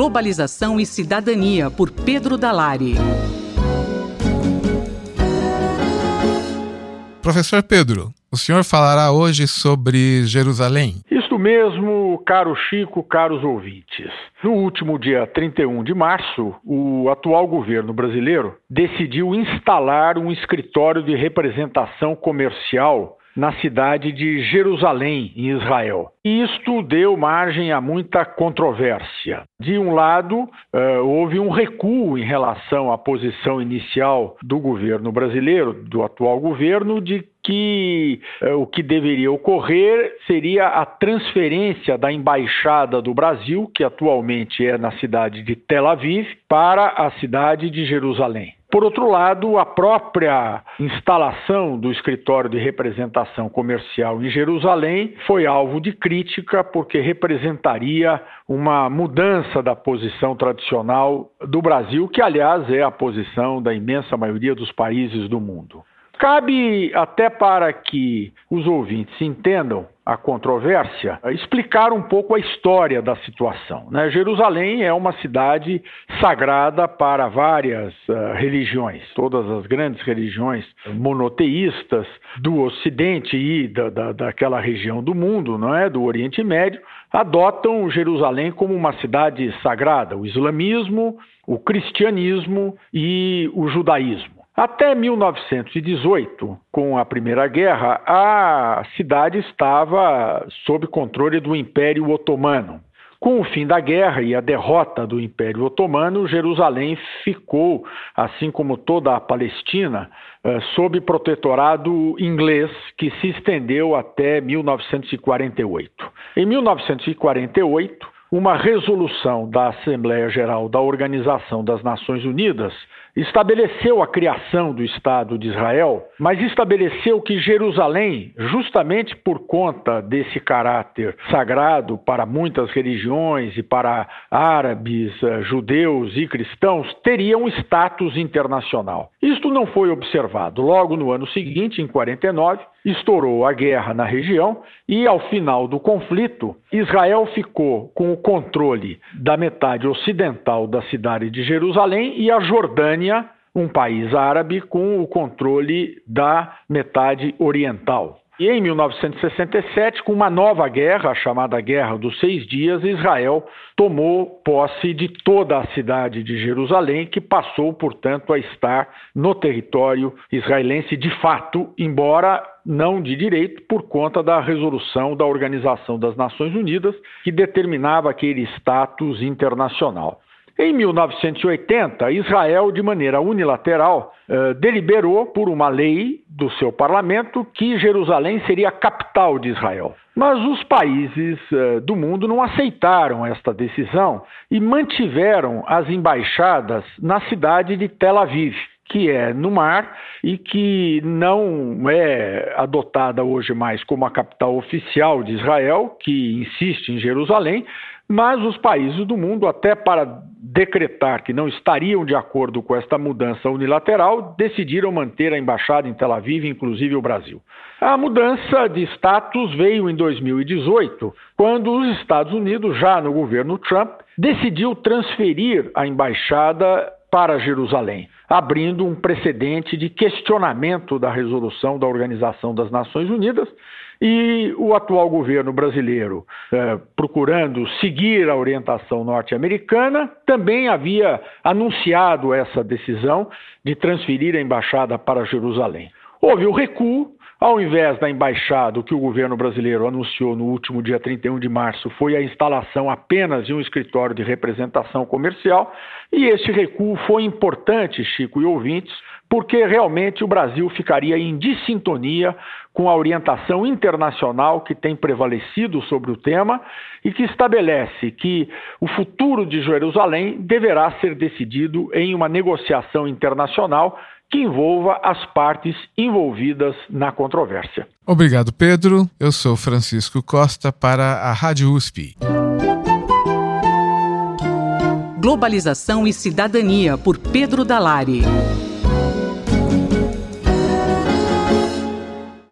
Globalização e Cidadania, por Pedro Dalari. Professor Pedro, o senhor falará hoje sobre Jerusalém. Isso mesmo, caro Chico, caros ouvintes. No último dia 31 de março, o atual governo brasileiro decidiu instalar um escritório de representação comercial na cidade de Jerusalém, em Israel. E isto deu margem a muita controvérsia. De um lado, houve um recuo em relação à posição inicial do governo brasileiro, do atual governo, de que o que deveria ocorrer seria a transferência da embaixada do Brasil, que atualmente é na cidade de Tel Aviv, para a cidade de Jerusalém. Por outro lado, a própria instalação do escritório de representação comercial em Jerusalém foi alvo de crítica porque representaria uma mudança da posição tradicional do Brasil, que, aliás, é a posição da imensa maioria dos países do mundo. Cabe, até para que os ouvintes entendam a controvérsia, explicar um pouco a história da situação, né? Jerusalém é uma cidade sagrada para várias religiões. Todas as grandes religiões monoteístas do Ocidente e daquela região do mundo, não é? Do Oriente Médio, adotam Jerusalém como uma cidade sagrada. O islamismo, o cristianismo e o judaísmo. Até 1918, com a Primeira Guerra, a cidade estava sob controle do Império Otomano. Com o fim da guerra e a derrota do Império Otomano, Jerusalém ficou, assim como toda a Palestina, sob protetorado inglês, que se estendeu até 1948. Em 1948, uma resolução da Assembleia Geral da Organização das Nações Unidas estabeleceu a criação do Estado de Israel, mas estabeleceu que Jerusalém, justamente por conta desse caráter sagrado para muitas religiões e para árabes, judeus e cristãos, teria um status internacional. Isto não foi observado. Logo no ano seguinte, em 49, estourou a guerra na região e, ao final do conflito, Israel ficou com o controle da metade ocidental da cidade de Jerusalém e a Jordânia, um país árabe, com o controle da metade oriental. E em 1967, com uma nova guerra, a chamada Guerra dos 6 Dias, Israel tomou posse de toda a cidade de Jerusalém, que passou, portanto, a estar no território israelense de fato, embora não de direito, por conta da resolução da Organização das Nações Unidas, que determinava aquele status internacional. Em 1980, Israel, de maneira unilateral, deliberou por uma lei do seu parlamento que Jerusalém seria a capital de Israel. Mas os países do mundo não aceitaram esta decisão e mantiveram as embaixadas na cidade de Tel Aviv, que é no mar e que não é adotada hoje mais como a capital oficial de Israel, que insiste em Jerusalém, mas os países do mundo, até para decretar que não estariam de acordo com esta mudança unilateral, decidiram manter a embaixada em Tel Aviv, inclusive o Brasil. A mudança de status veio em 2018, quando os Estados Unidos, já no governo Trump, decidiu transferir a embaixada para Jerusalém, abrindo um precedente de questionamento da resolução da Organização das Nações Unidas. E o atual governo brasileiro, procurando seguir a orientação norte-americana, também havia anunciado essa decisão de transferir a embaixada para Jerusalém. Houve o recuo. Ao invés da embaixada, o que o governo brasileiro anunciou no último dia 31 de março foi a instalação apenas de um escritório de representação comercial, e esse recuo foi importante, Chico e ouvintes, porque realmente o Brasil ficaria em dissintonia com a orientação internacional que tem prevalecido sobre o tema e que estabelece que o futuro de Jerusalém deverá ser decidido em uma negociação internacional que envolva as partes envolvidas na controvérsia. Obrigado, Pedro. Eu sou Francisco Costa para a Rádio USP. Globalização e Cidadania, por Pedro Dalari.